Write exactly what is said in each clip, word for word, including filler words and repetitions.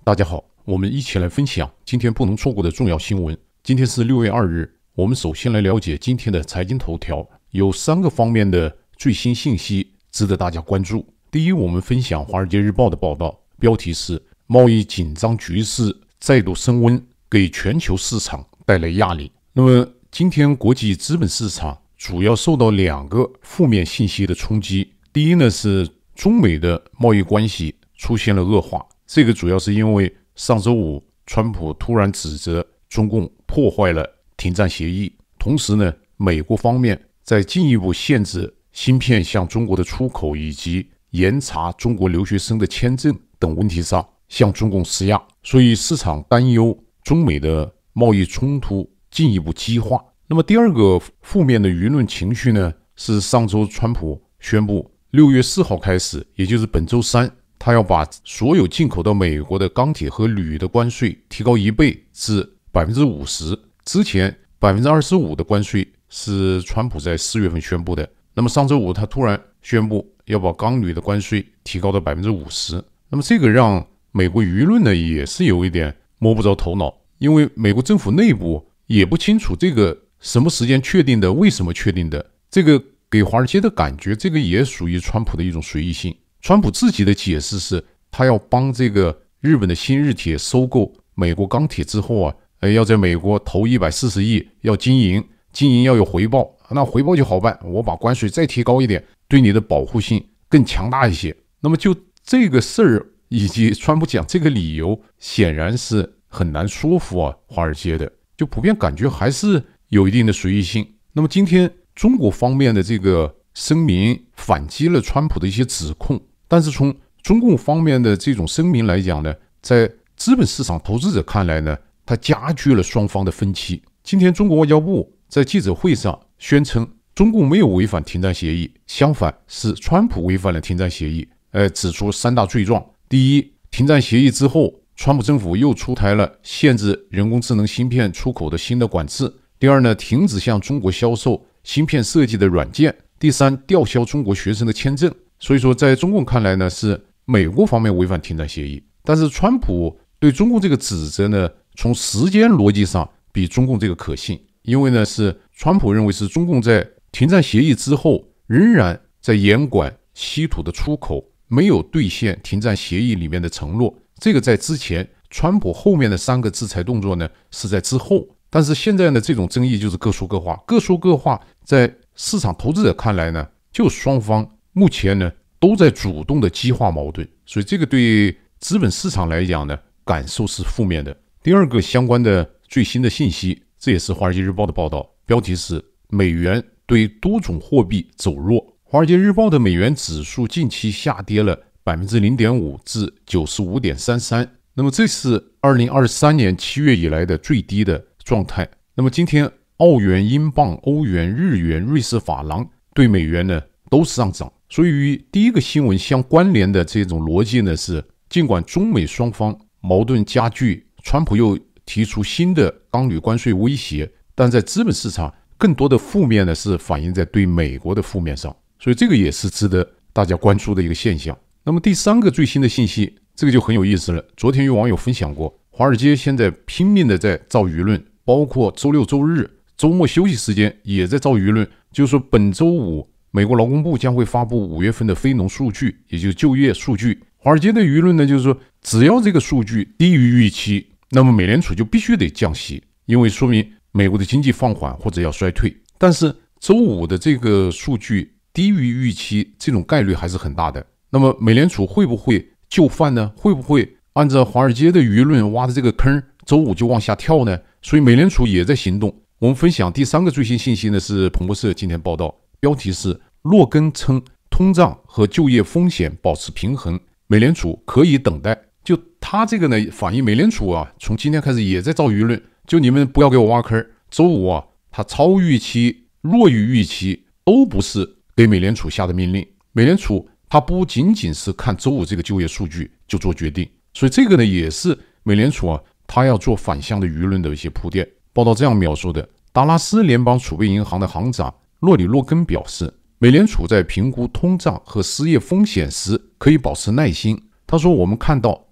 大家好，我们一起来分享今天不能错过的重要新闻。今天是六月二日，我们首先来了解今天的财经头条，有三个方面的最新信息值得大家关注。第一，我们分享《华尔街日报》的报道，标题是贸易紧张局势再度升温，给全球市场带来压力。那么今天国际资本市场主要受到两个负面信息的冲击。第一呢，是中美的贸易关系出现了恶化，这个主要是因为上周五川普突然指责中共破坏了停战协议，同时呢，美国方面在进一步限制芯片向中国的出口以及严查中国留学生的签证等问题上向中共施压，所以市场担忧中美的贸易冲突进一步激化。那么第二个负面的舆论情绪呢，是上周川普宣布六月四号开始，也就是本周三，他要把所有进口到美国的钢铁和铝的关税提高一倍至 百分之五十。 之前 百分之二十五 的关税是川普在四月份宣布的，那么上周五他突然宣布要把钢铝的关税提高到 百分之五十。 那么这个让美国舆论呢也是有一点摸不着头脑，因为美国政府内部也不清楚这个什么时间确定的，为什么确定的，这个给华尔街的感觉，这个也属于川普的一种随意性。川普自己的解释是，他要帮这个日本的新日铁收购美国钢铁之后啊，要在美国投一百四十亿，要经营，经营要有回报，那回报就好办，我把关税再提高一点，对你的保护性更强大一些。那么就这个事儿以及川普讲这个理由，显然是很难说服啊华尔街的，就普遍感觉还是有一定的随意性。那么今天中国方面的这个声明反击了川普的一些指控，但是从中共方面的这种声明来讲呢，在资本市场投资者看来呢，它加剧了双方的分歧。今天中国外交部在记者会上宣称，中共没有违反停战协议，相反是川普违反了停战协议，呃，指出三大罪状。第一，停战协议之后，川普政府又出台了限制人工智能芯片出口的新的管制。第二呢，停止向中国销售芯片设计的软件。第三，吊销中国学生的签证。所以说在中共看来呢，是美国方面违反停战协议，但是川普对中共这个指责呢，从时间逻辑上比中共这个可信，因为呢是川普认为是中共在停战协议之后仍然在严管稀土的出口，没有兑现停战协议里面的承诺。这个在之前川普后面的三个制裁动作呢是在之后，但是现在呢这种争议就是各说各话，各说各话，在市场投资者看来呢，就双方目前呢都在主动的激化矛盾，所以这个对资本市场来讲呢，感受是负面的。第二个相关的最新的信息，这也是《华尔街日报》的报道，标题是美元对多种货币走弱。《华尔街日报》的美元指数近期下跌了 百分之零点五 至 九十五点三三， 那么这是二零二三年七月以来的最低的状态。那么今天澳元、英镑、欧元、日元、瑞士法郎对美元呢都是上涨。所以与第一个新闻相关联的这种逻辑呢是，尽管中美双方矛盾加剧，川普又提出新的钢铝关税威胁，但在资本市场更多的负面呢是反映在对美国的负面上，所以这个也是值得大家关注的一个现象。那么第三个最新的信息，这个就很有意思了。昨天有网友分享过，华尔街现在拼命的在造舆论，包括周六周日周末休息时间也在造舆论，就是说本周五美国劳工部将会发布五月份的非农数据，也就是就业数据。华尔街的舆论呢，就是说只要这个数据低于预期，那么美联储就必须得降息，因为说明美国的经济放缓或者要衰退。但是周五的这个数据低于预期，这种概率还是很大的。那么美联储会不会就范呢？会不会按照华尔街的舆论挖的这个坑，周五就往下跳呢？所以美联储也在行动。我们分享第三个最新信息呢，是彭博社今天报道，标题是洛根称通胀和就业风险保持平衡，美联储可以等待。就他这个呢，反映美联储啊，从今天开始也在造舆论，就你们不要给我挖坑。周五啊，他超预期、弱于预期都不是给美联储下的命令。美联储他不仅仅是看周五这个就业数据就做决定，所以这个呢，也是美联储啊，他要做反向的舆论的一些铺垫。报道这样描述的，达拉斯联邦储备银行的行长洛里洛根表示，美联储在评估通胀和失业风险时可以保持耐心。他说，我们看到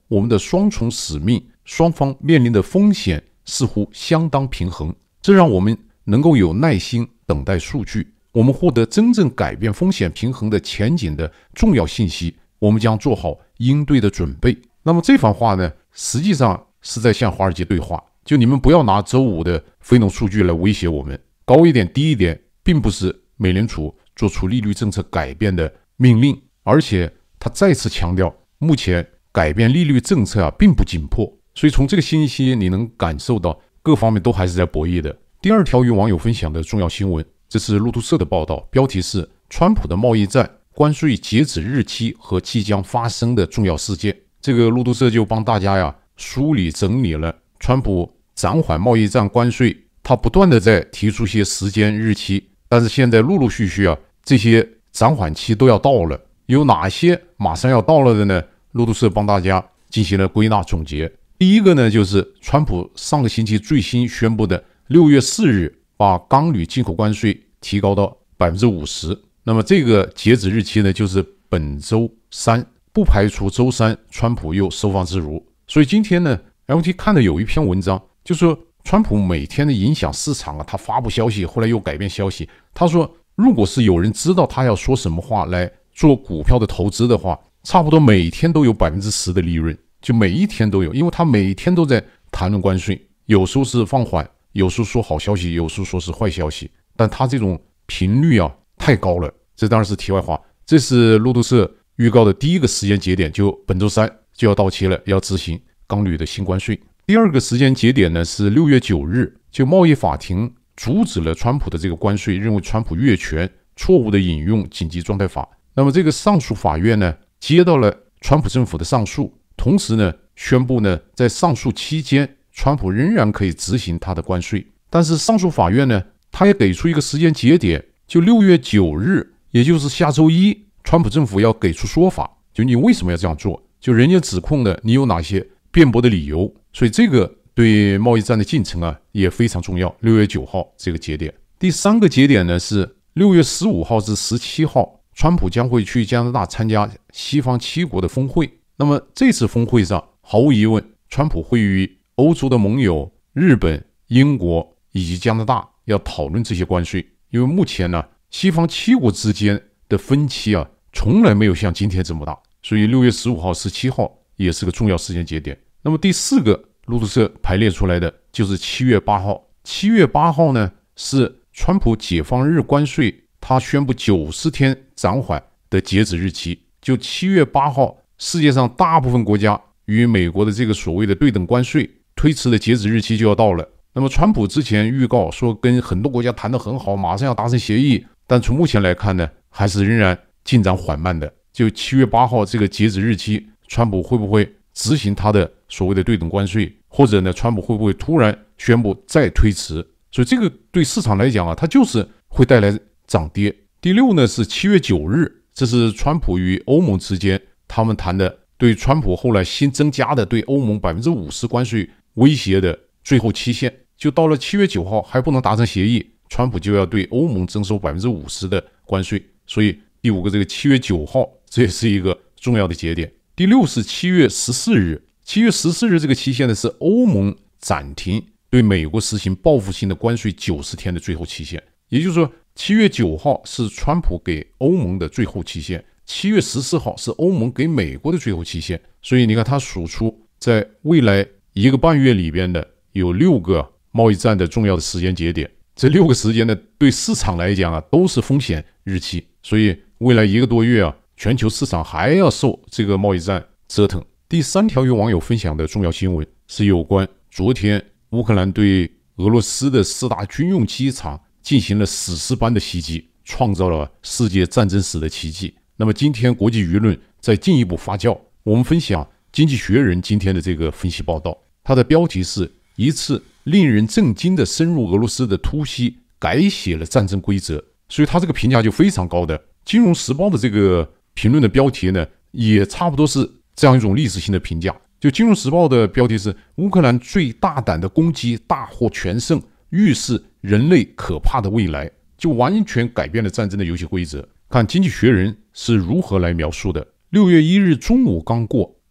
我们的双重使命，双方面临的风险似乎相当平衡，这让我们能够有耐心等待数据。我们获得真正改变风险平衡的前景的重要信息，我们将做好应对的准备。那么这番话呢，实际上是在向华尔街对话，就你们不要拿周五的非农数据来威胁我们，高一点低一点并不是美联储做出利率政策改变的命令。而且他再次强调，目前改变利率政策啊并不紧迫。所以从这个信息你能感受到各方面都还是在博弈的。第二条与网友分享的重要新闻，这是路透社的报道，标题是川普的贸易战关税截止日期和即将发生的重要事件。这个路透社就帮大家呀梳理整理了川普暂缓贸易战关税，他不断的在提出些时间日期，但是现在陆陆续续啊这些暂缓期都要到了，有哪些马上要到了的呢？路透社帮大家进行了归纳总结。第一个呢，就是川普上个星期最新宣布的六月四日把钢铝进口关税提高到 百分之五十， 那么这个截止日期呢就是本周三，不排除周三川普又收放自如。所以今天呢 L T 看的有一篇文章，就说川普每天的影响市场啊，他发布消息后来又改变消息。他说如果是有人知道他要说什么话来做股票的投资的话，差不多每天都有 百分之十 的利润，就每一天都有，因为他每天都在谈论关税，有时候是放缓，有时候说好消息，有时候说是坏消息，但他这种频率啊太高了。这当然是题外话，这是路透社预告的第一个时间节点，就本周三就要到期了，要执行钢铝的新关税。第二个时间节点呢是六月九日，就贸易法庭阻止了川普的这个关税，认为川普越权，错误的引用紧急状态法。那么这个上诉法院呢接到了川普政府的上诉，同时呢宣布呢在上诉期间川普仍然可以执行他的关税。但是上诉法院呢他也给出一个时间节点，就六月九日，也就是下周一，川普政府要给出说法，就你为什么要这样做，就人家指控的你有哪些辩驳的理由。所以这个对贸易战的进程啊也非常重要，六月九号这个节点。第三个节点呢是六月十五号至十七号，川普将会去加拿大参加西方七国的峰会。那么这次峰会上毫无疑问，川普会与欧洲的盟友日本、英国以及加拿大要讨论这些关税。因为目前呢西方七国之间的分歧啊从来没有像今天这么大，所以六月十五号、十七号也是个重要时间节点。那么第四个路透社排列出来的就是七月八号。七月八号呢是川普解放日关税他宣布九十天暂缓的截止日期。就七月八号，世界上大部分国家与美国的这个所谓的对等关税推迟的截止日期就要到了。那么川普之前预告说跟很多国家谈得很好，马上要达成协议，但从目前来看呢还是仍然进展缓慢的。就七月八号这个截止日期，川普会不会执行他的所谓的对等关税，或者呢川普会不会突然宣布再推迟。所以这个对市场来讲啊，它就是会带来涨跌。第六呢是七月九日，这是川普与欧盟之间他们谈的对川普后来新增加的对欧盟 百分之五十 关税威胁的最后期限。就到了七月九号还不能达成协议，川普就要对欧盟征收 百分之五十 的关税。所以第五个这个七月九号，这也是一个重要的节点。第六是七月十四日，七月十四日这个期限呢是欧盟暂停对美国实行报复性的关税九十天的最后期限。也就是说七月九号是川普给欧盟的最后期限，七月十四号是欧盟给美国的最后期限。所以你看他数出在未来一个半月里边的有六个贸易战的重要的时间节点，这六个时间呢对市场来讲啊都是风险日期。所以未来一个多月啊，全球市场还要受这个贸易战折腾。第三条与网友分享的重要新闻是有关昨天乌克兰对俄罗斯的四大军用机场进行了史诗般的袭击，创造了世界战争史的奇迹。那么今天国际舆论在进一步发酵，我们分享经济学人今天的这个分析报道，它的标题是一次令人震惊的深入俄罗斯的突袭改写了战争规则。所以它这个评价就非常高的。金融时报的这个评论的标题呢也差不多是这样一种历史性的评价。就金融时报的标题是乌克兰最大胆的攻击大获全胜，预示人类可怕的未来，就完全改变了战争的游戏规则。看经济学人是如何来描述的。六月一日中午刚过，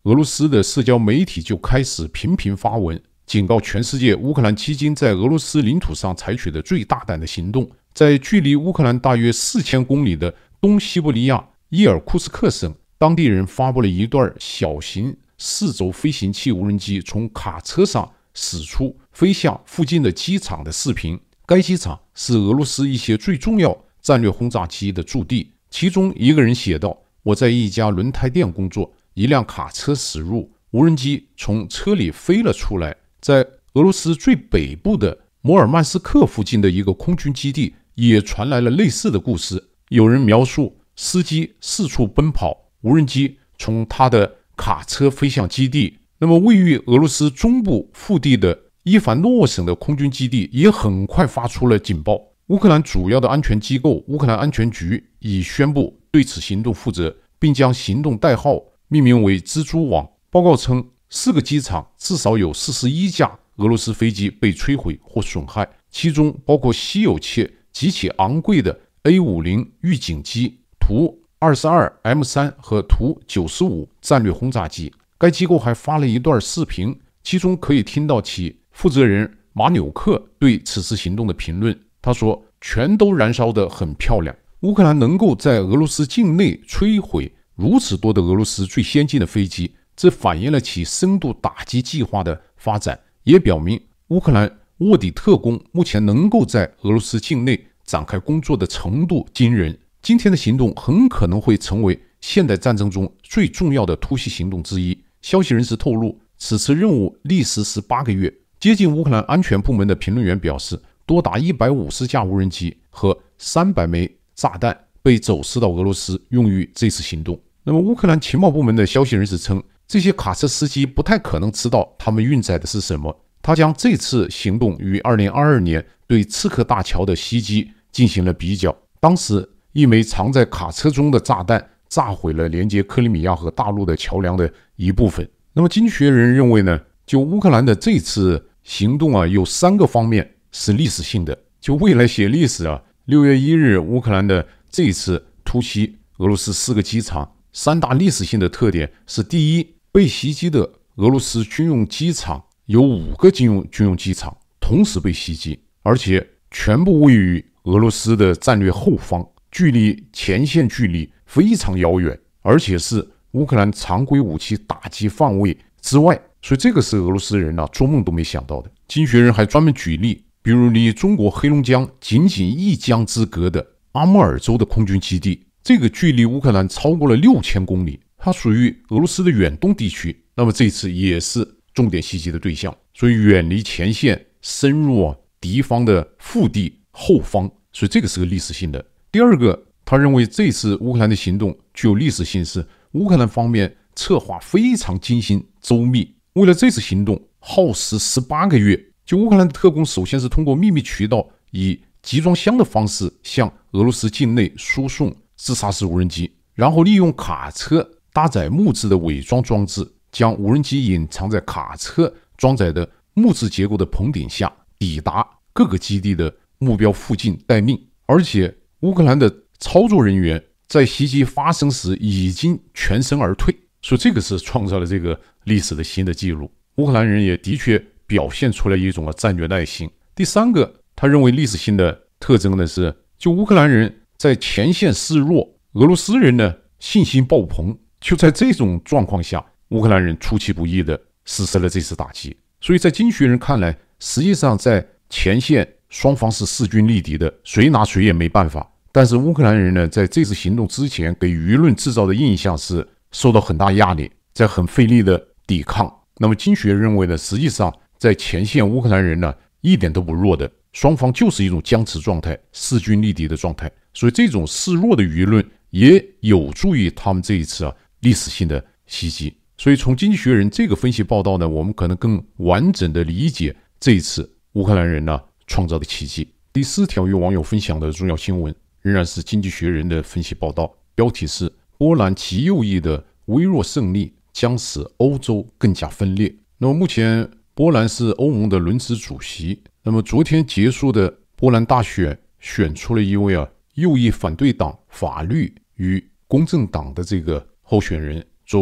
俄罗斯的社交媒体就开始频频发文，警告全世界乌克兰基金在俄罗斯领土上采取的最大胆的行动。在距离乌克兰大约四千公里的东西伯利亚伊尔库斯克省，当地人发布了一段小型四轴飞行器无人机从卡车上驶出，飞向附近的机场的视频。该机场是俄罗斯一些最重要战略轰炸机的驻地。其中一个人写道：“我在一家轮胎店工作，一辆卡车驶入，无人机从车里飞了出来。”在俄罗斯最北部的摩尔曼斯克附近的一个空军基地也传来了类似的故事。有人描述司机四处奔跑，无人机从他的卡车飞向基地。那么位于俄罗斯中部腹地的伊凡诺省的空军基地也很快发出了警报。乌克兰主要的安全机构乌克兰安全局已宣布对此行动负责，并将行动代号命名为蜘蛛网。报告称，四个机场至少有四十一架俄罗斯飞机被摧毁或损害，其中包括稀有且极其昂贵的 A 五十 预警机、图 二十二 M 三 和图九十五战略轰炸机。该机构还发了一段视频，其中可以听到其负责人马纽克对此次行动的评论。他说：“全都燃烧得很漂亮。”乌克兰能够在俄罗斯境内摧毁如此多的俄罗斯最先进的飞机，这反映了其深度打击计划的发展，也表明乌克兰卧底特工目前能够在俄罗斯境内展开工作的程度惊人。今天的行动很可能会成为现代战争中最重要的突袭行动之一。消息人士透露，此次任务历时十八个月。接近乌克兰安全部门的评论员表示，多达一百五十架无人机和三百枚炸弹被走私到俄罗斯，用于这次行动。那么乌克兰情报部门的消息人士称，这些卡车司机不太可能知道他们运载的是什么。他将这次行动与二零二二年对刺客大桥的袭击进行了比较，当时一枚藏在卡车中的炸弹炸毁了连接克里米亚和大陆的桥梁的一部分。那么经济学人认为呢，就乌克兰的这次行动啊，有三个方面是历史性的。就未来写历史啊，六月一日乌克兰的这一次突袭俄罗斯四个机场，三大历史性的特点是：第一，被袭击的俄罗斯军用机场有五个军用军用机场同时被袭击，而且全部位于俄罗斯的战略后方，距离前线距离非常遥远，而且是乌克兰常规武器打击范围之外，所以这个是俄罗斯人啊做梦都没想到的。经济学人还专门举例，比如离中国黑龙江仅仅一江之隔的阿穆尔州的空军基地，这个距离乌克兰超过了六千公里，它属于俄罗斯的远东地区，那么这次也是重点袭击的对象，所以远离前线，深入啊敌方的腹地后方，所以这个是个历史性的。第二个，他认为这次乌克兰的行动具有历史性，是乌克兰方面策划非常精心周密，为了这次行动耗时十八个月。就乌克兰的特工首先是通过秘密渠道以集装箱的方式向俄罗斯境内输送自杀式无人机，然后利用卡车搭载木质的伪装装置，将无人机隐藏在卡车装载的木质结构的棚顶下，抵达各个基地的目标附近待命。而且乌克兰的操作人员在袭击发生时已经全身而退，所以这个是创造了这个历史的新的记录。乌克兰人也的确表现出来一种战略耐心。第三个，他认为历史性的特征呢是，就乌克兰人在前线示弱，俄罗斯人呢信心爆棚。就在这种状况下，乌克兰人出其不意的实施了这次打击。所以在经济学人看来，实际上在前线双方是势均力敌的，谁拿谁也没办法。但是乌克兰人呢，在这次行动之前给舆论制造的印象是受到很大压力，在很费力的抵抗。那么经济学认为呢，实际上在前线乌克兰人呢一点都不弱的，双方就是一种僵持状态，势均力敌的状态。所以这种示弱的舆论也有助于他们这一次啊历史性的袭击。所以从经济学人这个分析报道呢，我们可能更完整的理解这一次乌克兰人呢创造的奇迹。第四条与网友分享的重要新闻仍然是经济学人的分析报道，标题是波兰极右翼的微弱胜利将使欧洲更加分裂。那么目前波兰是欧盟的轮值主席，那么昨天结束的波兰大选选出了一位啊右翼反对党法律与公正党的这个候选人作为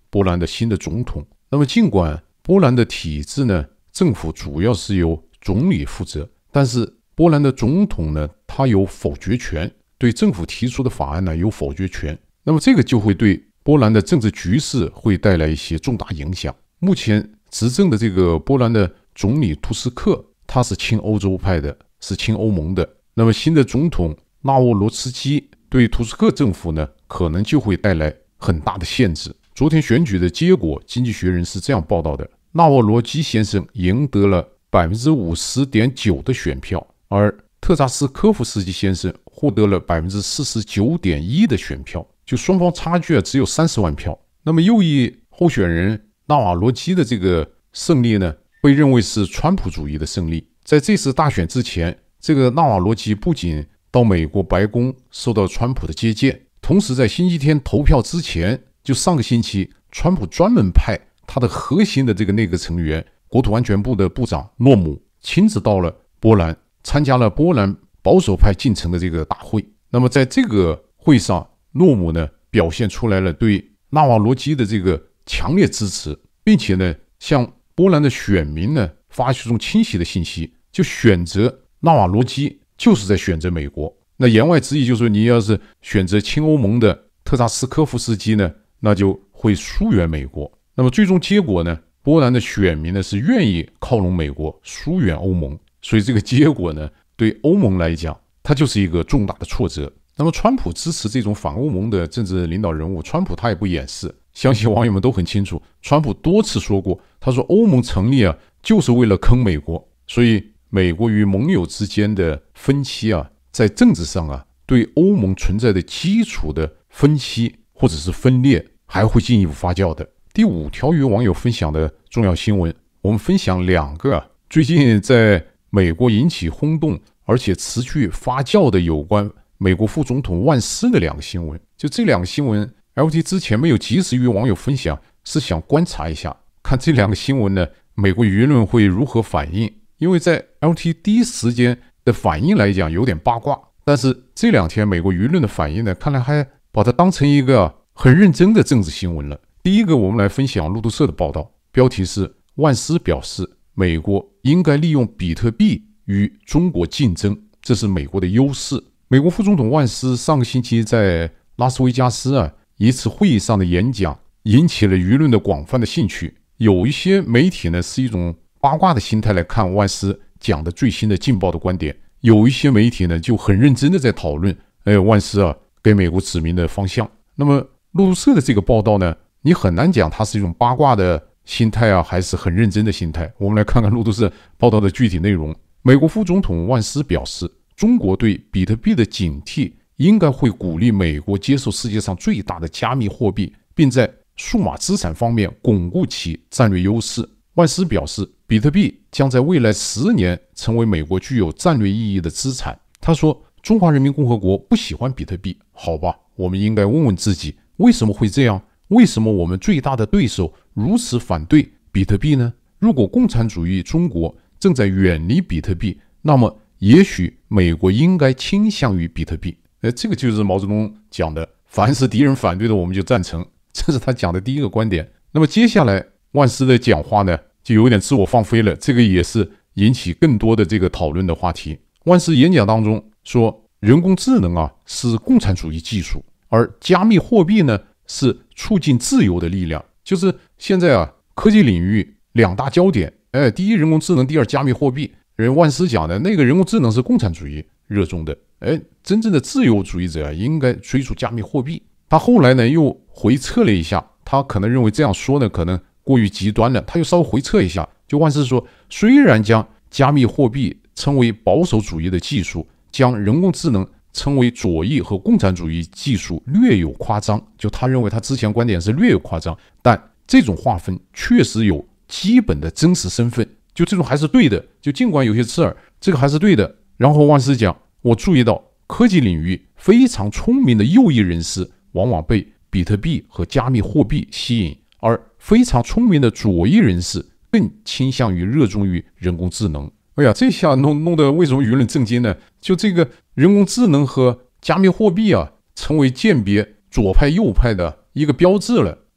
波兰的新的总统。那么尽管波兰的体制呢，政府主要是由总理负责，但是波兰的总统呢，他有否决权，对政府提出的法案呢有否决权。那么这个就会对波兰的政治局势会带来一些重大影响。目前执政的这个波兰的总理图斯克，他是亲欧洲派的，是亲欧盟的。那么新的总统纳沃罗茨基对图斯克政府呢，可能就会带来很大的限制。昨天选举的结果，经济学人是这样报道的：纳沃罗基先生赢得了 百分之五十点九 的选票，而特扎斯科夫斯基先生获得了 百分之四十九点一 的选票，就双方差距啊只有三十万票。那么右翼候选人纳瓦罗基的这个胜利呢，被认为是川普主义的胜利。在这次大选之前，这个纳瓦罗基不仅到美国白宫受到川普的接见，同时在星期天投票之前，就上个星期，川普专门派他的核心的这个内阁成员，国土安全部的部长诺姆亲自到了波兰，参加了波兰保守派进程的这个大会。那么在这个会上，诺姆呢表现出来了对纳瓦罗基的这个强烈支持，并且呢向波兰的选民呢发出一种清晰的信息，就选择纳瓦罗基就是在选择美国。那言外之意就是说，你要是选择亲欧盟的特扎斯科夫斯基呢，那就会疏远美国。那么最终结果呢，波兰的选民呢是愿意靠拢美国，疏远欧盟。所以这个结果呢，对欧盟来讲，它就是一个重大的挫折。那么川普支持这种反欧盟的政治领导人物，川普他也不掩饰，相信网友们都很清楚，川普多次说过，他说欧盟成立啊，就是为了坑美国。所以美国与盟友之间的分歧啊，在政治上啊，对欧盟存在的基础的分歧或者是分裂，还会进一步发酵的。第五条与网友分享的重要新闻，我们分享两个啊，最近在美国引起轰动而且持续发酵的有关美国副总统万斯的两个新闻。就这两个新闻 L T 之前没有及时与网友分享，是想观察一下，看这两个新闻呢，美国舆论会如何反应。因为在 L T 第一时间的反应来讲有点八卦，但是这两天美国舆论的反应呢，看来还把它当成一个很认真的政治新闻了。第一个，我们来分享路透社的报道，标题是万斯表示美国应该利用比特币与中国竞争，这是美国的优势。美国副总统万斯上个星期在拉斯维加斯啊一次会议上的演讲引起了舆论的广泛的兴趣。有一些媒体呢是一种八卦的心态来看万斯讲的最新的劲爆的观点，有一些媒体呢就很认真的在讨论哎，万斯啊给美国指明的方向。那么路透社的这个报道呢，你很难讲它是一种八卦的心态啊，还是很认真的心态。我们来看看路透社报道的具体内容。美国副总统万斯表示，中国对比特币的警惕应该会鼓励美国接受世界上最大的加密货币，并在数码资产方面巩固其战略优势。万斯表示，比特币将在未来十年成为美国具有战略意义的资产。他说，中华人民共和国不喜欢比特币，好吧，我们应该问问自己，为什么会这样？为什么我们最大的对手如此反对比特币呢？如果共产主义中国正在远离比特币，那么也许美国应该倾向于比特币。呃，这个就是毛泽东讲的，凡是敌人反对的我们就赞成，这是他讲的第一个观点。那么接下来万斯的讲话呢，就有点自我放飞了，这个也是引起更多的这个讨论的话题。万斯演讲当中说，人工智能啊是共产主义技术，而加密货币呢是促进自由的力量。就是现在啊，科技领域两大焦点，哎，第一人工智能，第二加密货币。人万斯讲的那个人工智能是共产主义热衷的，哎，真正的自由主义者啊应该追逐加密货币。他后来呢又回撤了一下，他可能认为这样说呢可能过于极端了，他又稍微回撤一下，就万斯说，虽然将加密货币称为保守主义的技术，将人工智能称为左翼和共产主义技术略有夸张，就他认为他之前观点是略有夸张，但这种划分确实有基本的真实身份，就这种还是对的，就尽管有些刺耳，这个还是对的。然后万斯讲，我注意到科技领域非常聪明的右翼人士往往被比特币和加密货币吸引，而非常聪明的左翼人士更倾向于热衷于人工智能。哎呀，这下弄弄得为什么舆论震惊呢？就这个人工智能和加密货币啊，成为鉴别左派右派的一个标志了。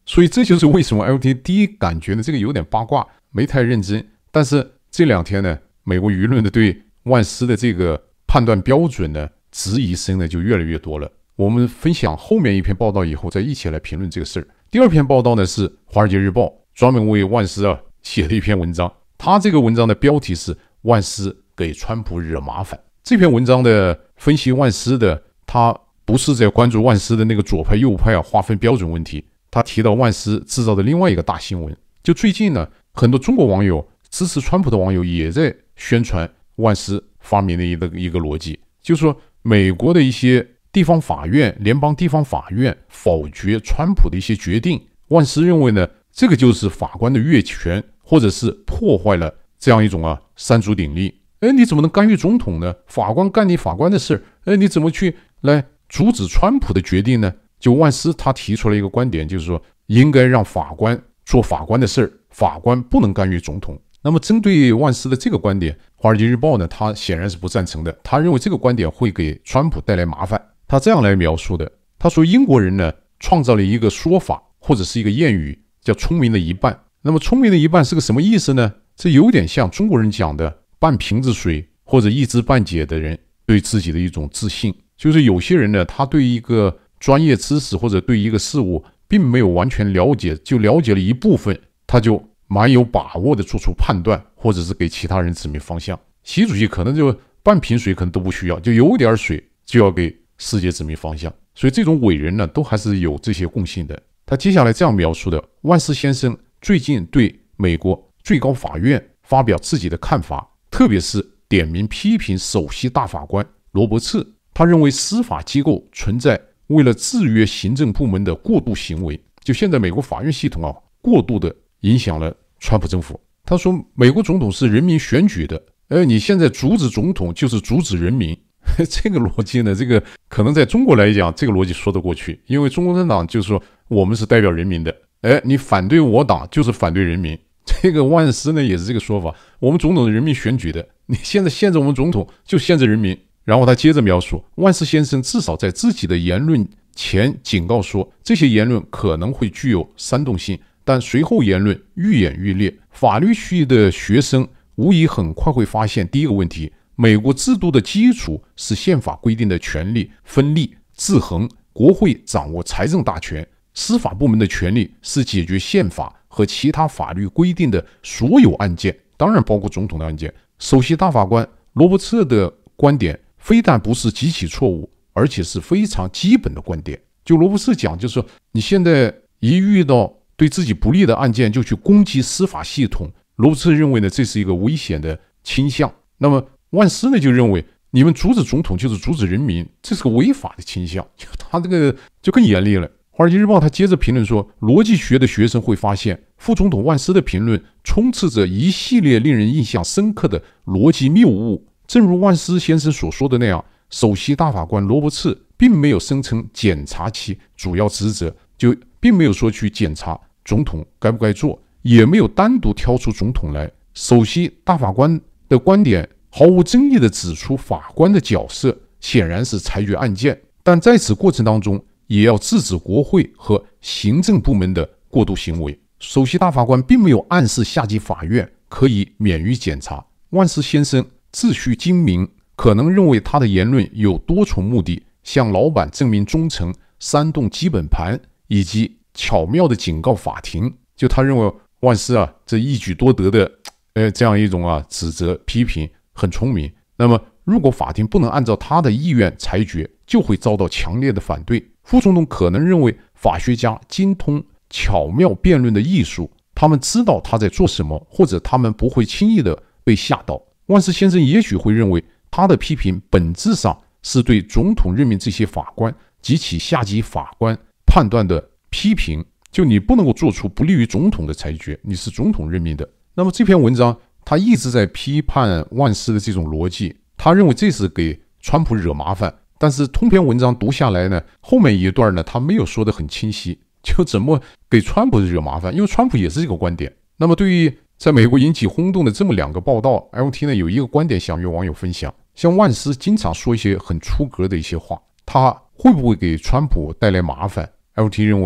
所以这就是为什么 L T 第一感觉呢，这个有点八卦，没太认真。但是这两天呢，美国舆论的对万斯的这个判断标准呢，质疑声呢就越来越多了。我们分享后面一篇报道以后，再一起来评论这个事儿。第二篇报道呢是《华尔街日报》专门为万斯啊写的一篇文章，他这个文章的标题是“万斯给川普惹麻烦”。这篇文章的分析万斯的，他不是在关注万斯的那个左派右派啊划分标准问题，他提到万斯制造的另外一个大新闻。就最近呢，很多中国网友支持川普的网友也在宣传万斯发明的一个一个逻辑，就是说美国的一些地方法院、联邦地方法院否决川普的一些决定，万斯认为呢，这个就是法官的越权，或者是破坏了这样一种啊三足鼎立。哎，你怎么能干预总统呢？法官干你法官的事，哎，你怎么去来阻止川普的决定呢？就万斯他提出了一个观点，就是说应该让法官做法官的事，法官不能干预总统。那么针对万斯的这个观点，《华尔街日报》呢，他显然是不赞成的。他认为这个观点会给川普带来麻烦。他这样来描述的，他说英国人呢创造了一个说法或者是一个谚语，叫聪明的一半。那么聪明的一半是个什么意思呢？这有点像中国人讲的半瓶子水或者一知半解的人对自己的一种自信。就是有些人呢，他对一个专业知识或者对一个事物并没有完全了解，就了解了一部分，他就蛮有把握的做出判断，或者是给其他人指明方向。习主席可能就半瓶水可能都不需要，就有点水就要给世界指明方向。所以这种伟人呢，都还是有这些共性的。他接下来这样描述的：万斯先生最近对美国最高法院发表自己的看法，特别是点名批评首席大法官罗伯茨。他认为司法机构存在为了制约行政部门的过度行为，就现在美国法院系统啊，过度的影响了川普政府。他说美国总统是人民选举的，而你现在阻止总统就是阻止人民。这个逻辑呢，这个可能在中国来讲，这个逻辑说得过去，因为中国共产党就是说我们是代表人民的，哎，你反对我党就是反对人民。这个万斯呢也是这个说法，我们总统是人民选举的，你现在限制我们总统就限制人民。然后他接着描述，万斯先生至少在自己的言论前警告说，这些言论可能会具有煽动性，但随后言论愈演愈烈。法律系的学生无疑很快会发现第一个问题，美国制度的基础是宪法规定的权力分立制衡，国会掌握财政大权，司法部门的权力是解决宪法和其他法律规定的所有案件，当然包括总统的案件。首席大法官罗伯茨的观点非但不是极其错误，而且是非常基本的观点。就罗伯茨讲，就是说你现在一遇到对自己不利的案件就去攻击司法系统，罗伯茨认为呢，这是一个危险的倾向。那么万斯呢就认为你们阻止总统就是阻止人民，这是个违法的倾向，就他这个就更严厉了。华尔街日报他接着评论说，逻辑学的学生会发现，副总统万斯的评论充斥着一系列令人印象深刻的逻辑谬误。正如万斯先生所说的那样，首席大法官罗伯茨并没有声称检查其主要职责，就并没有说去检查总统该不该做，也没有单独挑出总统来。首席大法官的观点毫无争议地指出，法官的角色显然是裁决案件，但在此过程当中也要制止国会和行政部门的过度行为。首席大法官并没有暗示下级法院可以免于检查。万斯先生秩序精明，可能认为他的言论有多重目的，向老板证明忠诚、煽动基本盘，以及巧妙地警告法庭。就他认为万斯啊，这一举多得的，呃，这样一种啊指责批评很聪明。那么，如果法庭不能按照他的意愿裁决，就会遭到强烈的反对。副总统可能认为法学家精通巧妙辩论的艺术，他们知道他在做什么，或者他们不会轻易的被吓到。万斯先生也许会认为，他的批评本质上是对总统任命这些法官及其下级法官判断的批评，就你不能够做出不利于总统的裁决，你是总统任命的。那么这篇文章他一直在批判万斯的这种逻辑，他认为这是给川普惹麻烦。但是通篇文章读下来呢，后面一段呢，他没有说得很清晰，就怎么给川普惹麻烦，因为川普也是这个观点。那么对于在美国引起轰动的这么两个报道 ，L T 呢有一个观点想与网友分享。像万斯经常说一些很出格的一些话，他会不会给川普带来麻烦 ？L T 认为啊，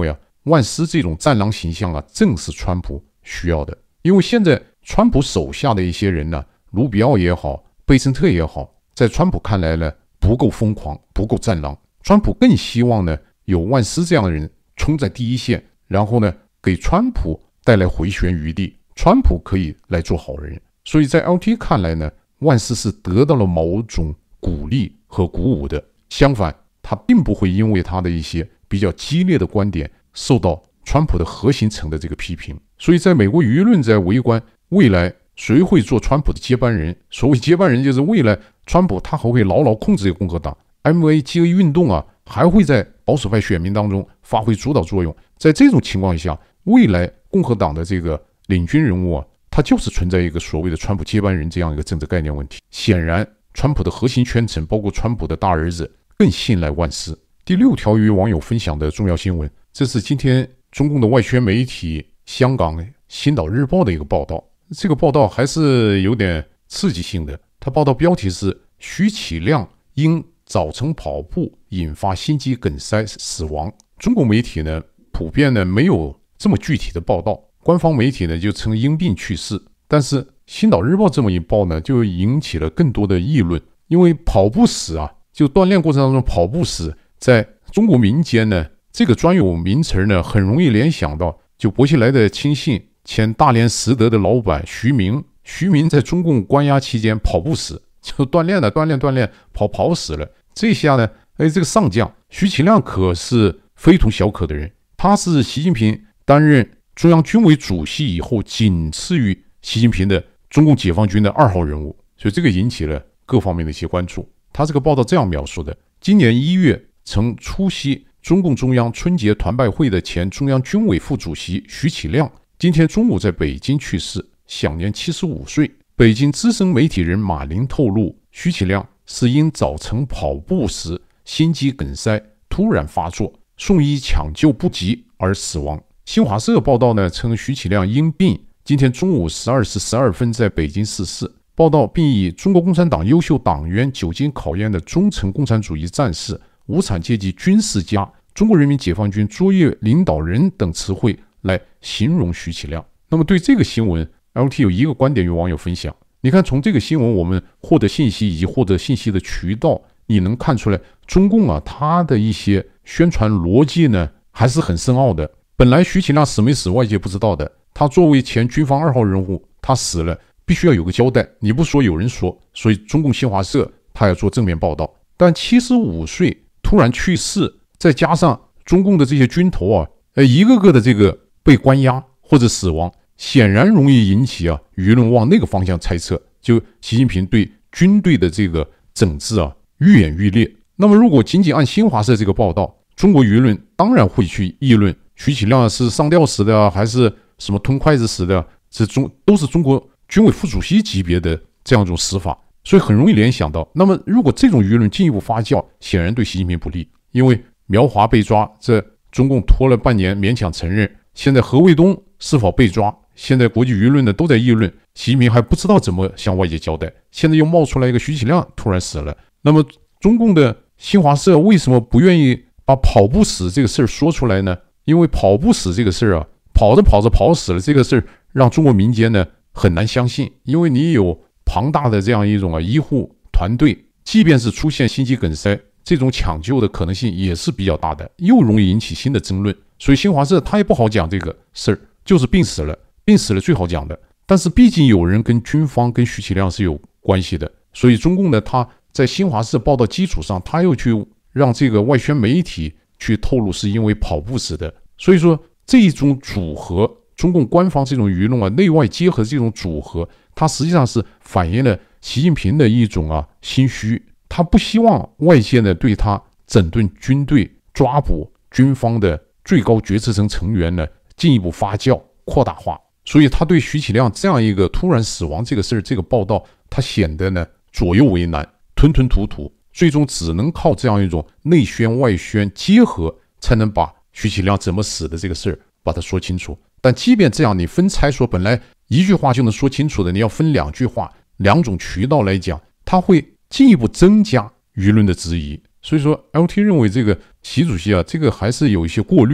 万斯这种战狼形象啊，正是川普需要的。因为现在川普手下的一些人呢，卢比奥也好，贝森特也好，在川普看来呢，不够疯狂，不够战狼。川普更希望呢，有万斯这样的人冲在第一线，然后呢，给川普带来回旋余地，川普可以来做好人。所以在 L T 看来呢，万斯是得到了某种鼓励和鼓舞的。相反，他并不会因为他的一些比较激烈的观点受到川普的核心层的这个批评。所以在美国舆论在围观未来谁会做川普的接班人，所谓接班人就是未来川普他还会牢牢控制这个共和党， M A G A 运动啊还会在保守派选民当中发挥主导作用。在这种情况下，未来共和党的这个领军人物啊，他就是存在一个所谓的川普接班人这样一个政治概念问题。显然川普的核心圈层包括川普的大儿子更信赖万斯。第六条与网友分享的重要新闻，这是今天中共的外宣媒体香港星岛日报的一个报道。这个报道还是有点刺激性的，它报道标题是徐启亮因早晨跑步引发心肌梗塞死亡。中国媒体呢普遍呢没有这么具体的报道，官方媒体呢就称因病去世，但是星岛日报这么一报呢，就引起了更多的议论。因为跑步死啊，就锻炼过程当中跑步死，在中国民间呢，这个专有名词呢，很容易联想到就薄熙来的亲信前大连实德的老板徐明。徐明在中共关押期间跑步死，就锻炼了锻炼锻炼跑跑死了。这下呢，哎，这个上将徐启亮可是非同小可的人，他是习近平担任中央军委主席以后仅次于习近平的中共解放军的二号人物，所以这个引起了各方面的一些关注。他这个报道这样描述的：今年一月曾出席中共中央春节团拜会的前中央军委副主席徐启亮，今天中午在北京去世，享年七十五岁。北京资深媒体人马林透露，徐启亮是因早晨跑步时心肌梗塞突然发作，送医抢救不及而死亡。新华社报道呢称，徐启亮因病今天中午十二时十二分在北京逝世。报道并以中国共产党优秀党员、久经考验的忠诚共产主义战士、无产阶级军事家、中国人民解放军卓越领导人等词汇来形容徐启亮。那么对这个新闻 L T 有一个观点与网友分享。你看从这个新闻我们获得信息以及获得信息的渠道，你能看出来中共啊他的一些宣传逻辑呢还是很深奥的。本来徐启亮死没死外界不知道的，他作为前军方二号人物，他死了必须要有个交代，你不说有人说，所以中共新华社他要做正面报道。但七十五岁突然去世，再加上中共的这些军头啊，呃，一个个的这个被关押或者死亡，显然容易引起啊舆论往那个方向猜测，就习近平对军队的这个整治啊愈演愈烈。那么如果仅仅按新华社这个报道，中国舆论当然会去议论徐启亮是上吊死的还是什么吞筷子死的，这中都是中国军委副主席级别的这样一种死法，所以很容易联想到。那么如果这种舆论进一步发酵，显然对习近平不利。因为苗华被抓，这中共拖了半年勉强承认，现在何卫东是否被抓，现在国际舆论呢都在议论，习近平还不知道怎么向外界交代，现在又冒出来一个徐启亮突然死了。那么中共的新华社为什么不愿意把跑步死这个事儿说出来呢？因为跑步死这个事儿啊，跑着跑着跑死了这个事儿，让中国民间呢很难相信。因为你有庞大的这样一种啊医护团队，即便是出现心肌梗塞，这种抢救的可能性也是比较大的，又容易引起新的争论。所以新华社他也不好讲这个事儿，就是病死了，病死了最好讲的。但是毕竟有人跟军方跟徐启亮是有关系的，所以中共呢他在新华社报道基础上，他又去让这个外宣媒体去透露是因为跑步死的。所以说这一种组合，中共官方这种舆论啊内外结合这种组合，它实际上是反映了习近平的一种啊心虚，他不希望外界呢对他整顿军队、抓捕军方的最高决策层成员呢进一步发酵扩大化。所以他对徐启亮这样一个突然死亡这个事儿，这个报道他显得呢左右为难，吞吞吐吐，最终只能靠这样一种内宣外宣结合，才能把徐启亮怎么死的这个事儿把它说清楚。但即便这样，你分拆说本来一句话就能说清楚的，你要分两句话，两种渠道来讲，它会进一步增加舆论的质疑。所以说 L T 认为这个习主席啊，这个还是有一些过滤，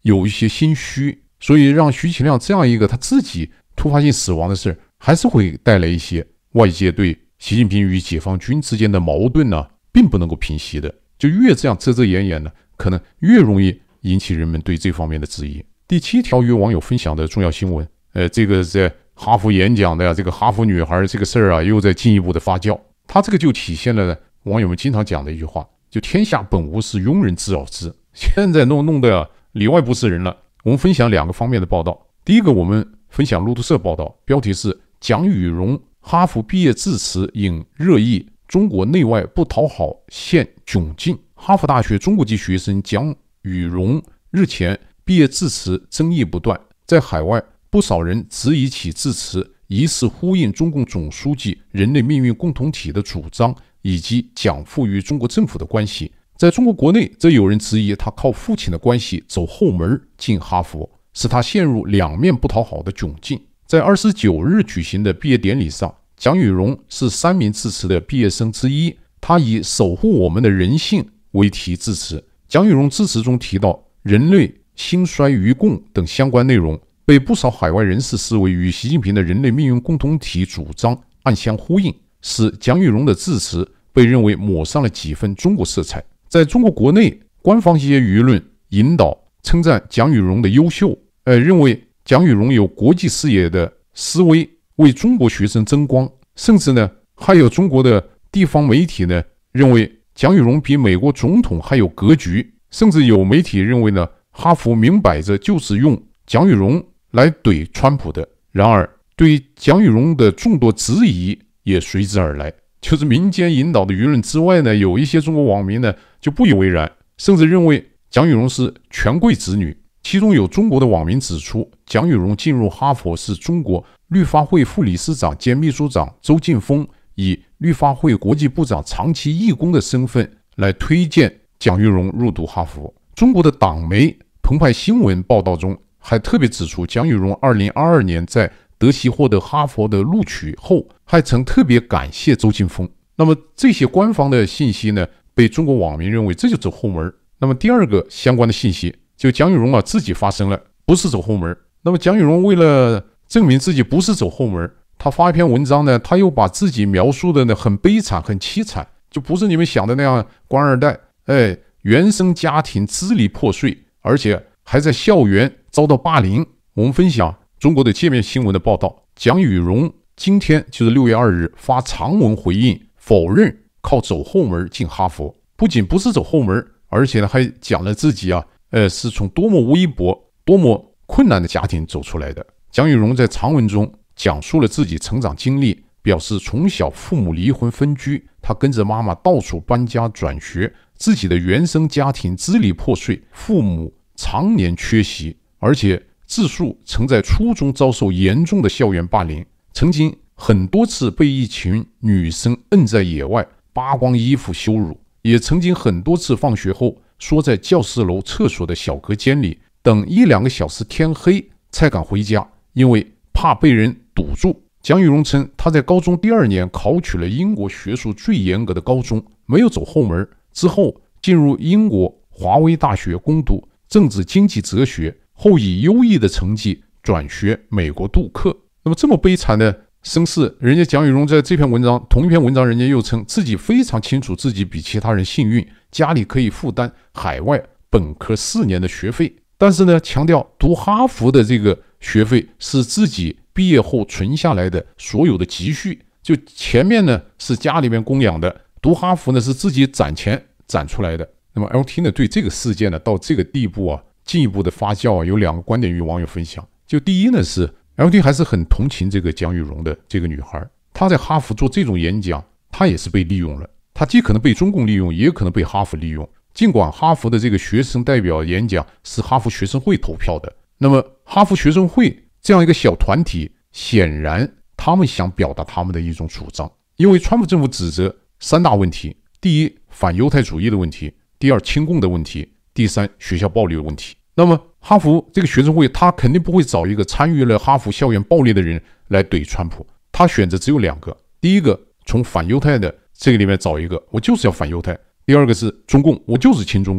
有一些心虚，所以让徐启亮这样一个他自己突发性死亡的事，还是会带来一些外界对习近平与解放军之间的矛盾呢，并不能够平息的。就越这样遮遮掩掩呢，可能越容易引起人们对这方面的质疑。第七条与网友分享的重要新闻，呃，这个在哈佛演讲的、啊、这个哈佛女孩这个事儿啊，又在进一步的发酵。他这个就体现了网友们经常讲的一句话，就天下本无事，庸人自扰之。现在弄弄的、啊、里外不是人了。我们分享两个方面的报道。第一个，我们分享路透社报道，标题是蒋宇荣哈佛毕业致辞引热议，中国内外不讨好陷窘境。哈佛大学中国籍学生蒋宇荣日前毕业致辞争议不断，在海外不少人质疑其致辞疑似呼应中共总书记人类命运共同体的主张以及蒋父与中国政府的关系。在中国国内，则有人质疑他靠父亲的关系走后门进哈佛，使他陷入两面不讨好的窘境。在二十九日举行的毕业典礼上，蒋宇荣是三名致辞的毕业生之一，他以守护我们的人性为题致辞。蒋宇荣致辞中提到人类兴衰与共等相关内容，被不少海外人士视为与习近平的人类命运共同体主张暗相呼应，使蒋宇荣的致辞被认为抹上了几分中国色彩。在中国国内，官方一些舆论引导称赞蒋宇荣的优秀，呃，认为蒋宇荣有国际视野的思维，为中国学生争光。甚至呢，还有中国的地方媒体呢，认为蒋宇荣比美国总统还有格局。甚至有媒体认为呢，哈佛明摆着就是用蒋宇荣来怼川普的。然而，对蒋宇荣的众多质疑也随之而来。就是民间引导的舆论之外呢，有一些中国网民呢就不以为然，甚至认为蒋宇荣是权贵子女。其中有中国的网民指出，蒋宇荣进入哈佛是中国绿发会副理事长兼秘书长周劲峰以绿发会国际部长长期义工的身份来推荐蒋宇荣入读哈佛。中国的党媒澎湃新闻报道中还特别指出，蒋宇荣二零二二年在得悉获得哈佛的录取后，还曾特别感谢周劲峰。那么这些官方的信息呢，被中国网民认为这就走后门。那么第二个相关的信息，就蒋宇荣啊自己发声了，不是走后门。那么蒋宇荣为了证明自己不是走后门，他发一篇文章呢，他又把自己描述的呢很悲惨很凄惨，就不是你们想的那样官二代，哎，原生家庭支离破碎，而且还在校园遭到霸凌。我们分享中国的界面新闻的报道，蒋宇荣今天就是六月二日发长文回应，否认靠走后门进哈佛。不仅不是走后门，而且呢还讲了自己啊，呃，是从多么微薄、多么困难的家庭走出来的。蒋宇荣在长文中讲述了自己成长经历，表示从小父母离婚分居，他跟着妈妈到处搬家转学，自己的原生家庭支离破碎，父母常年缺席，而且自述曾在初中遭受严重的校园霸凌，曾经很多次被一群女生摁在野外扒光衣服羞辱，也曾经很多次放学后缩在教室楼厕所的小隔间里，等一两个小时天黑才敢回家，因为怕被人堵住。蒋宇荣称，他在高中第二年考取了英国学术最严格的高中，没有走后门，之后进入英国华威大学攻读政治经济哲学，后以优异的成绩转学美国杜克。那么这么悲惨的身世，人家蒋宇荣在这篇文章同一篇文章，人家又称自己非常清楚自己比其他人幸运，家里可以负担海外本科四年的学费，但是呢，强调读哈佛的这个学费是自己毕业后存下来的所有的积蓄，就前面呢是家里面供养的，读哈佛呢是自己攒钱攒出来的。那么 L T 呢对这个事件呢到这个地步啊进一步的发酵啊，有两个观点与网友分享。就第一呢是 L T 还是很同情这个蒋宇荣的这个女孩，她在哈佛做这种演讲，她也是被利用了，她既可能被中共利用，也可能被哈佛利用。尽管哈佛的这个学生代表演讲是哈佛学生会投票的，那么哈佛学生会这样一个小团体，显然他们想表达他们的一种主张。因为川普政府指责三大问题：第一，反犹太主义的问题；第二，亲共的问题；第三，学校暴力的问题。那么哈佛这个学生会，他肯定不会找一个参与了哈佛校园暴力的人来怼川普，他选择只有两个：第一个，从反犹太的这个里面找一个，我就是要反犹太；第二个是中共，我就是亲中共。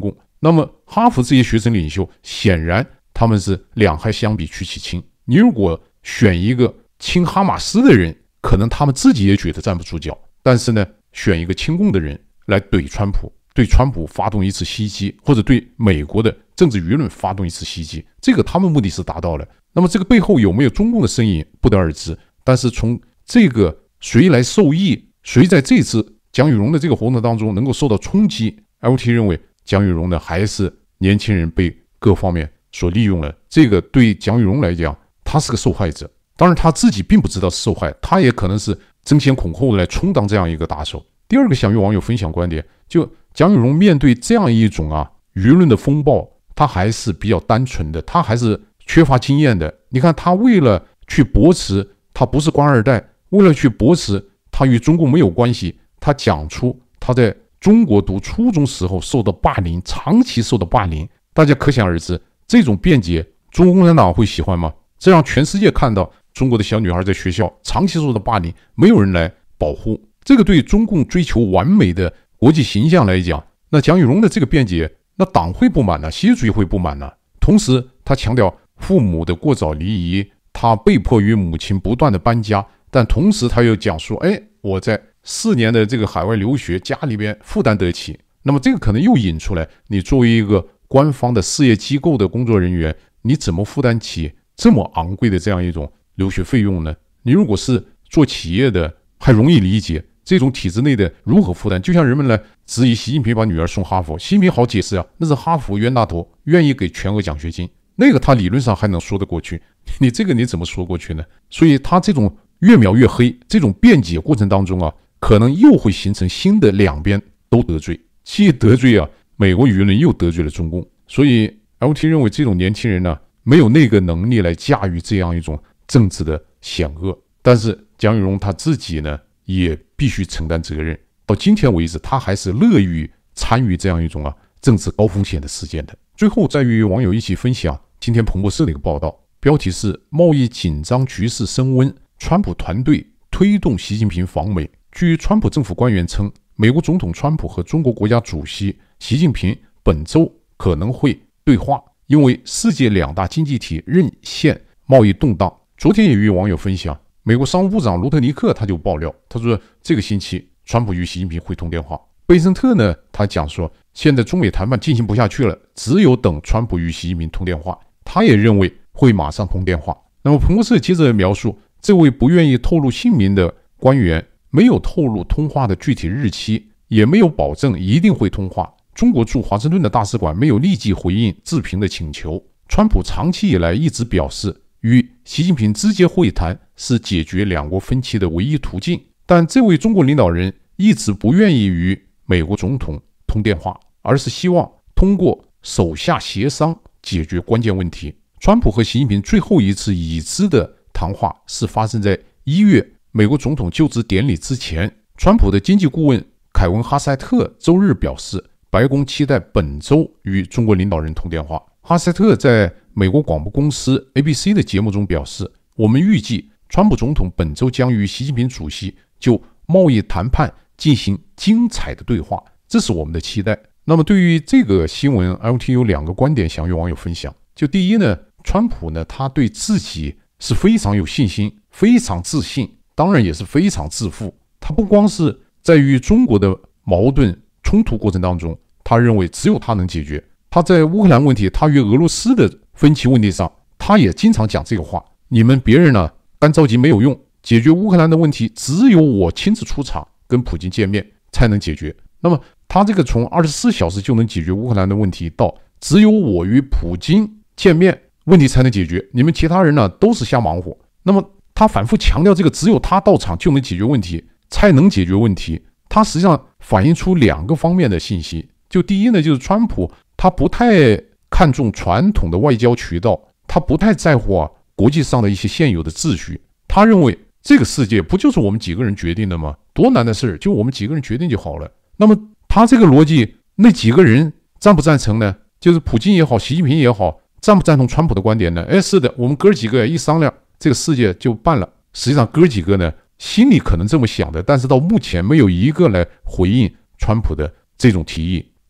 那么哈佛这些学生领袖显然他们是两害相比取其轻，你如果选一个亲哈马斯的人，可能他们自己也觉得站不住脚，但是呢选一个亲共的人来怼川普，对川普发动一次袭击，或者对美国的政治舆论发动一次袭击，这个他们目的是达到了。那么这个背后有没有中共的身影不得而知，但是从这个谁来受益，谁在这次蒋宇荣的这个活动当中能够受到冲击， L T 认为蒋宇荣呢还是年轻人被各方面所利用了，这个对蒋宇荣来讲他是个受害者，当然他自己并不知道是受害，他也可能是争先恐后来充当这样一个打手。第二个想与网友分享观点，就蒋宇荣面对这样一种啊舆论的风暴，他还是比较单纯的，他还是缺乏经验的。你看他为了去驳斥他不是官二代，为了去驳斥他与中共没有关系，他讲出他在中国读初中时候受到霸凌，长期受到霸凌，大家可想而知，这种辩解中国共产党会喜欢吗？这让全世界看到中国的小女孩在学校长期受到霸凌，没有人来保护，这个对中共追求完美的国际形象来讲，那蒋宇荣的这个辩解，那党会不满呢、啊，习主席会不满呢、啊。同时他强调父母的过早离异，他被迫与母亲不断的搬家，但同时他又讲说，哎，我在四年的这个海外留学，家里边负担得起。那么这个可能又引出来，你作为一个官方的事业机构的工作人员，你怎么负担起这么昂贵的这样一种留学费用呢？你如果是做企业的，还容易理解这种体制内的如何负担。就像人们来质疑习近平把女儿送哈佛，习近平好解释啊，那是哈佛冤大头愿意给全额奖学金，那个他理论上还能说得过去，你这个你怎么说过去呢？所以他这种越描越黑，这种辩解过程当中啊，可能又会形成新的两边都得罪，既得罪啊美国舆论，又得罪了中共。所以 L T 认为这种年轻人呢、啊，没有那个能力来驾驭这样一种政治的险恶。但是蒋宇荣他自己呢，也必须承担责任。到今天为止，他还是乐于参与这样一种啊政治高风险的事件的。最后再与网友一起分享今天彭博社的一个报道，标题是贸易紧张局势升温，川普团队推动习近平访美。据川普政府官员称，美国总统川普和中国国家主席习近平本周可能会对话，因为世界两大经济体仍现贸易动荡。昨天也与网友分享，美国商务部长罗特尼克他就爆料，他说这个星期川普与习近平会通电话。贝森特呢，他讲说现在中美谈判进行不下去了，只有等川普与习近平通电话，他也认为会马上通电话。那么彭博社接着描述，这位不愿意透露姓名的官员没有透露通话的具体日期，也没有保证一定会通话。中国驻华盛顿的大使馆没有立即回应置评的请求。川普长期以来一直表示，与习近平直接会谈是解决两国分歧的唯一途径，但这位中国领导人一直不愿意与美国总统通电话，而是希望通过手下协商解决关键问题。川普和习近平最后一次已知的谈话是发生在一月美国总统就职典礼之前。川普的经济顾问凯文·哈塞特周日表示，白宫期待本周与中国领导人通电话。哈塞特在美国广播公司 A B C 的节目中表示，我们预计川普总统本周将与习近平主席就贸易谈判进行精彩的对话，这是我们的期待。那么对于这个新闻 L T 有两个观点想与网友分享。就第一呢，川普呢他对自己是非常有信心，非常自信，当然也是非常自负。他不光是在与中国的矛盾冲突过程当中，他认为只有他能解决。他在乌克兰问题，他与俄罗斯的分歧问题上，他也经常讲这个话，你们别人呢干着急没有用，解决乌克兰的问题只有我亲自出场跟普京见面才能解决。那么他这个从二十四小时就能解决乌克兰的问题到只有我与普京见面问题才能解决，你们其他人呢都是瞎忙活。那么他反复强调这个只有他到场就能解决问题，才能解决问题，他实际上反映出两个方面的信息。就第一呢，就是川普他不太看重传统的外交渠道，他不太在乎啊国际上的一些现有的秩序。他认为这个世界不就是我们几个人决定的吗？多难的事，就我们几个人决定就好了。那么他这个逻辑，那几个人赞不赞成呢？就是普京也好，习近平也好，赞不赞同川普的观点呢？哎，是的，我们哥几个一商量，这个世界就办了。实际上哥几个呢，心里可能这么想的，但是到目前没有一个来回应川普的这种提议。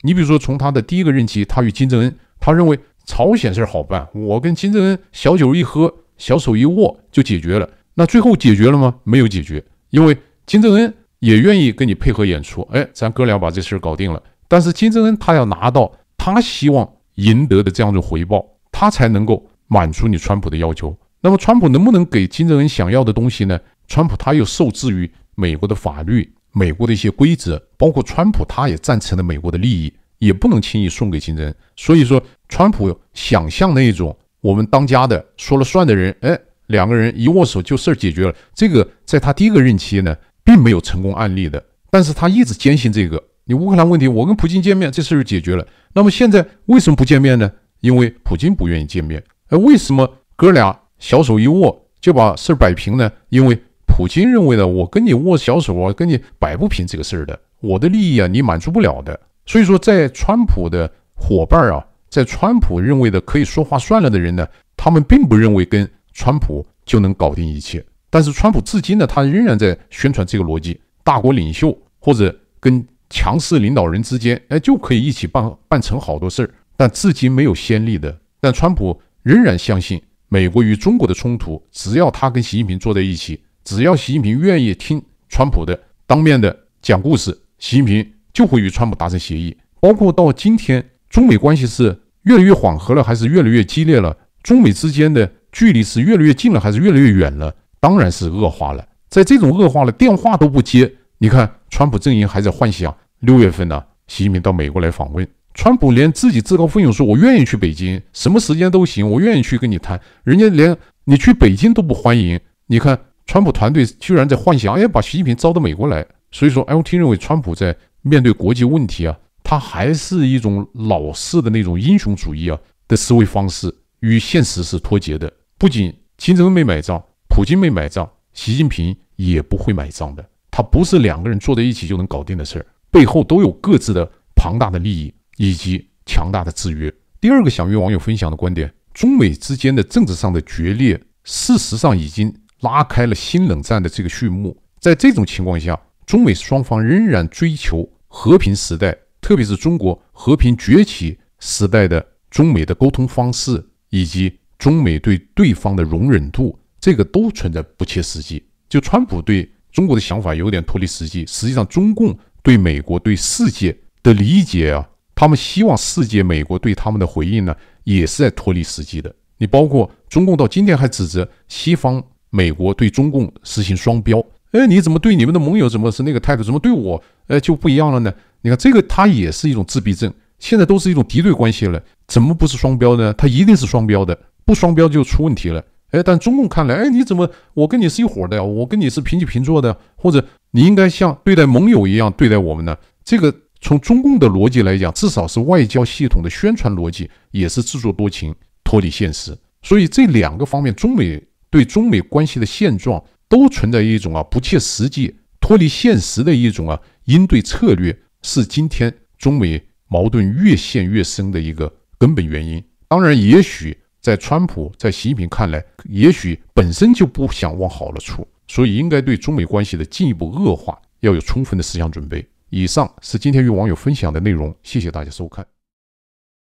你比如说从他的第一个任期，他与金正恩，他认为朝鲜事好办，我跟金正恩小酒一喝，小手一握就解决了。那最后解决了吗？没有解决，因为金正恩也愿意跟你配合演出，哎，咱哥俩把这事搞定了。但是金正恩他要拿到他希望赢得的这样的回报，他才能够满足你川普的要求。那么川普能不能给金正恩想要的东西呢？川普他又受制于美国的法律、美国的一些规则，包括川普他也赞成了美国的利益，也不能轻易送给金正恩。所以说川普想象那种我们当家的说了算的人，哎，两个人一握手就事儿解决了，这个在他第一个任期呢并没有成功案例的。但是他一直坚信这个，你乌克兰问题我跟普京见面，这事儿就解决了。那么现在为什么不见面呢？因为普京不愿意见面。而为什么哥俩小手一握就把事儿摆平呢？因为普京认为呢，我跟你握小手啊，跟你摆不平这个事儿的，我的利益啊，你满足不了的。所以说，在川普的伙伴啊，在川普认为的可以说话算了的人呢，他们并不认为跟川普就能搞定一切。但是川普至今呢，他仍然在宣传这个逻辑：大国领袖或者跟强势领导人之间，哎，就可以一起办办成好多事儿。但至今没有先例的。但川普仍然相信，美国与中国的冲突，只要他跟习近平坐在一起，只要习近平愿意听川普的当面的讲故事，习近平就会与川普达成协议。包括到今天，中美关系是越来越缓和了，还是越来越激烈了？中美之间的距离是越来越近了，还是越来越远了？当然是恶化了。在这种恶化了，电话都不接，你看川普阵营还在幻想六月份呢、啊，习近平到美国来访问。川普连自己自告奋勇说，我愿意去北京，什么时间都行，我愿意去跟你谈。人家连你去北京都不欢迎。你看川普团队居然在幻想，哎，把习近平招到美国来。所以说 L T 认为川普在面对国际问题啊，他还是一种老式的那种英雄主义啊的思维方式，与现实是脱节的。不仅金正恩没买账，普京没买账，习近平也不会买账的。他不是两个人坐在一起就能搞定的事儿，背后都有各自的庞大的利益以及强大的制约。第二个想与网友分享的观点，中美之间的政治上的决裂，事实上已经拉开了新冷战的这个序幕。在这种情况下，中美双方仍然追求和平时代，特别是中国和平崛起时代的中美的沟通方式，以及中美对对方的容忍度，这个都存在不切实际。就川普对中国的想法有点脱离实际，实际上中共对美国对世界的理解啊，他们希望世界美国对他们的回应呢，也是在脱离实际的。你包括中共到今天还指责西方美国对中共实行双标，哎，你怎么对你们的盟友怎么是那个态度，怎么对我呃就不一样了呢？你看这个，它也是一种自闭症，现在都是一种敌对关系了，怎么不是双标呢？它一定是双标的，不双标就出问题了。哎，但中共看来，哎，你怎么我跟你是一伙的呀？我跟你是平起平坐的，或者你应该像对待盟友一样对待我们呢？这个从中共的逻辑来讲，至少是外交系统的宣传逻辑，也是自作多情，脱离现实。所以这两个方面，中美对中美关系的现状都存在一种啊不切实际、脱离现实的一种啊应对策略，是今天中美矛盾越陷越深的一个根本原因。当然，也许在川普、在习近平看来，也许本身就不想往好了处，所以应该对中美关系的进一步恶化要有充分的思想准备。以上是今天与网友分享的内容，谢谢大家收看。